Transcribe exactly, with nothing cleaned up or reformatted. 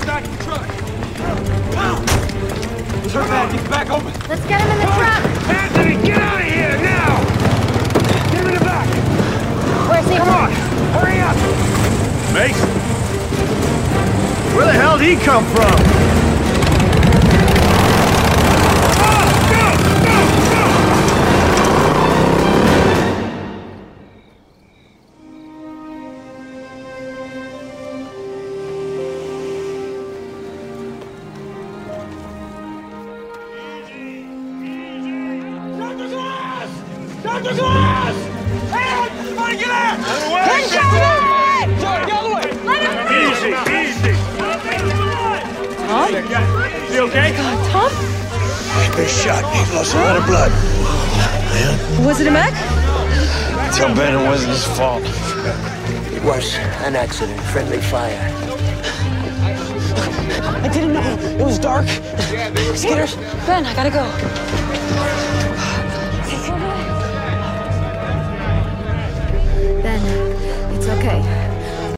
back in the truck. Turn back, get back open. Let's get him in the truck. Anthony, get out of here now! Get him in the back. Where's he? Come on, hurry up! Mason? Where the hell did he come from? Doctor Glass! Hands! Somebody get out! John, the other way! Let him go! Easy, easy. Tom? You okay? God, Tom? He's been shot. He lost a lot of blood. Man. Was it a mech? Tell Ben it wasn't his fault. It was an accident. Friendly fire. I didn't know. It was dark. Scared. Ben, I gotta go.